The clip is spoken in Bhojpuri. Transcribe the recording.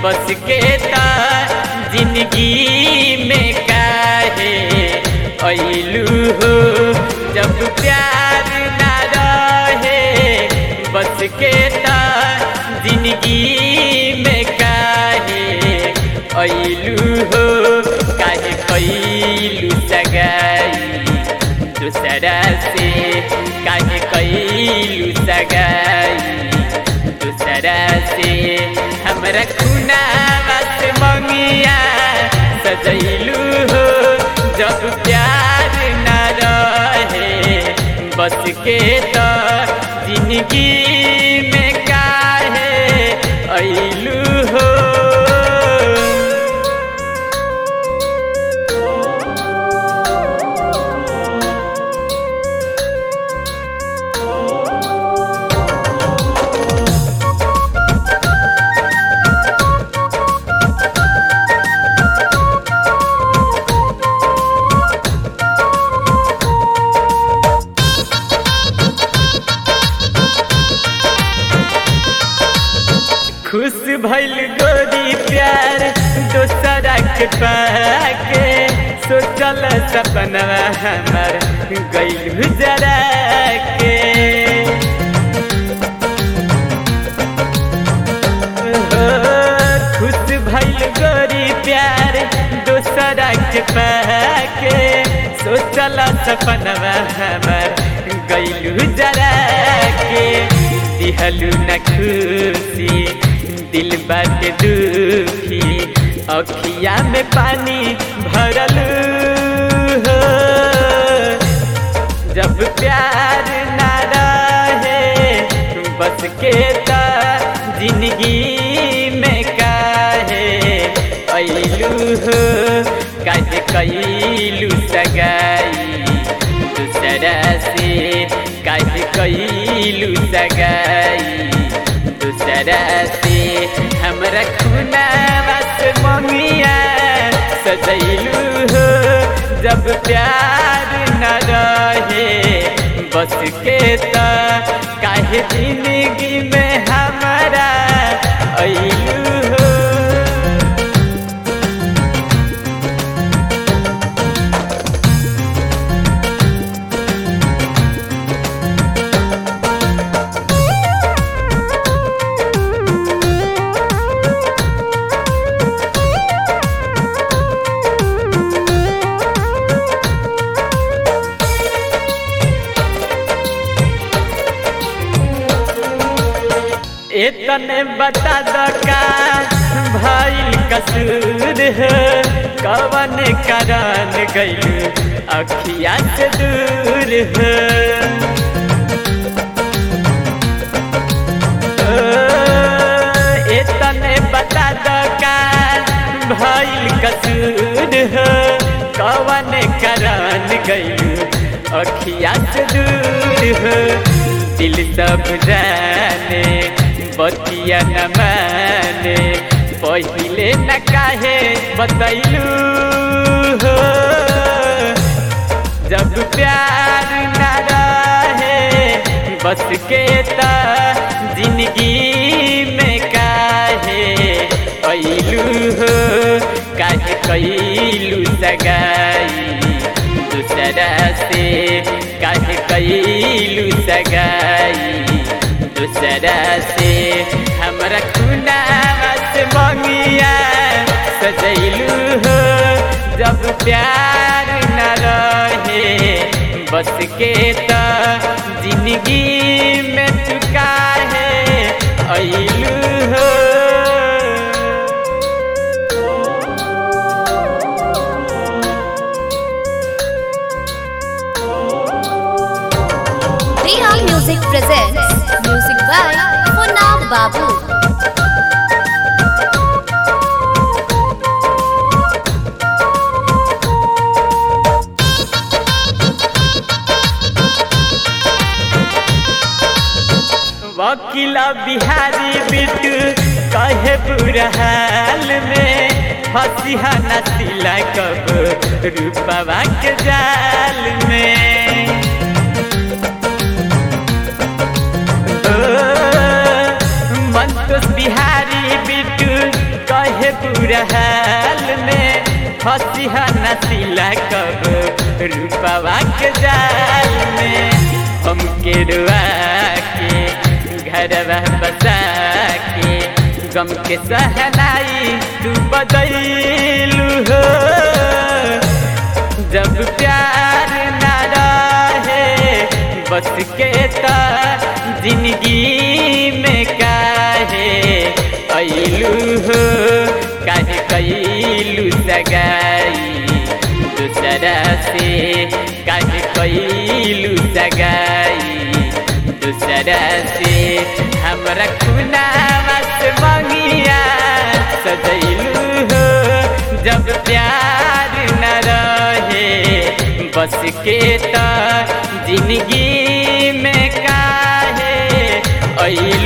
बस के ता जिंदगी में काहे अइलू हो जब प्यार ना रहे बस के ता जिंदगी में काहे अइलू हो काहे कइलू सगाई दूसरा से काहे कइलू सगाई दूसरा से हमरा खुनावा से मंगिया सजैलू हो जब प्यार ना रहे बस के तो जिंदगी में काहे अइलू हो। खुश भइल गोरी प्यार दोसरा के पाके सोचल सपनवा हमार गइल जरा के खुश भइल गोरी प्यार दोसरा के पाके सोचल सपनवा हमार गइल जरा के दिहलू न खुशी दिल बाटे दुखी अखिया में पानी भरल हो जब प्यार ना रहे बस के ता जिंदगी में काहे अइलू हो काहे कइलू सगाई दूसरा से काहे कइलू सगाई दूसरा से हमरा खुनावा से मंगिया सजैलू हो जब प्यार न रहे बस के ता काहे जिंदगी में हमरा अइलू हो। इतने बता दो का भइल कसूर है कवन कारण गइल अखिया से दूर है इतने बता दो का भइल कसूर है कवन कारण गइल अखिया से दूर है दिल सब जाने बतिया न माने पहिले न काहे बतैलू हो जब प्यार न रहे बस के ता जिंदगी में काहे अइलू हो काहे कइलू सगाई दूसरा से काहे कइलू सगाई दूसरा से हमरा खुनावा से मंगिया सजैलू हो जब प्यार न रहे बस के ता जिंदगी में तू काहे अइलू हो। Reha Music presents music by Munna Babu. वकीला Bihari Bittu कहे बुरा हाल में फंसिहा नसीला कब रूपवा के जाल में संतोष बिहारी बिटू बुरा हाल में हंसी नसीला कब रूपवा के जाल में हमके रुआ के घरवा बसा के गम के सहनाई तू बदलू हो। जब प्यार न रहे बस के ता जिंदगी में काहे अइलू हो, काहे कइलू सगाई दूसरा से, काहे कइलू सगाई दूसरा से। हमरा खुनावा से मंगिया सजैलू हो, जब प्यार न रहे बस के ता जिंदगी में काहे अइलू